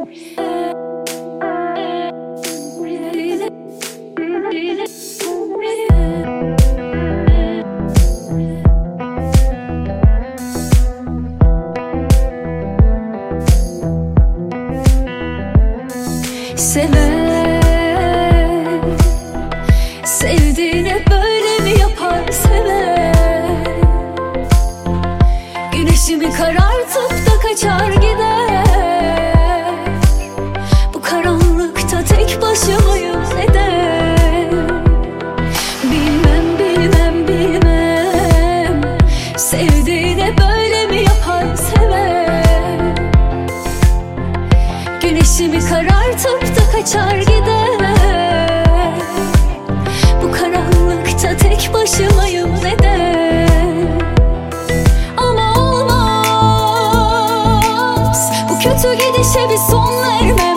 Seven, sevdiğine böyle mi yapar seven? Güneşimi karartıp da kaçar gider. Bu karanlıkta tek başımayım neden? Bilmem, bilmem, bilmem. Sevdiğine böyle mi yapar seven? Güneşimi karartıp da kaçar gider. Bu karanlıkta tek başımayım neden? Ama olmaz, bu kötü gidişe bir son vermem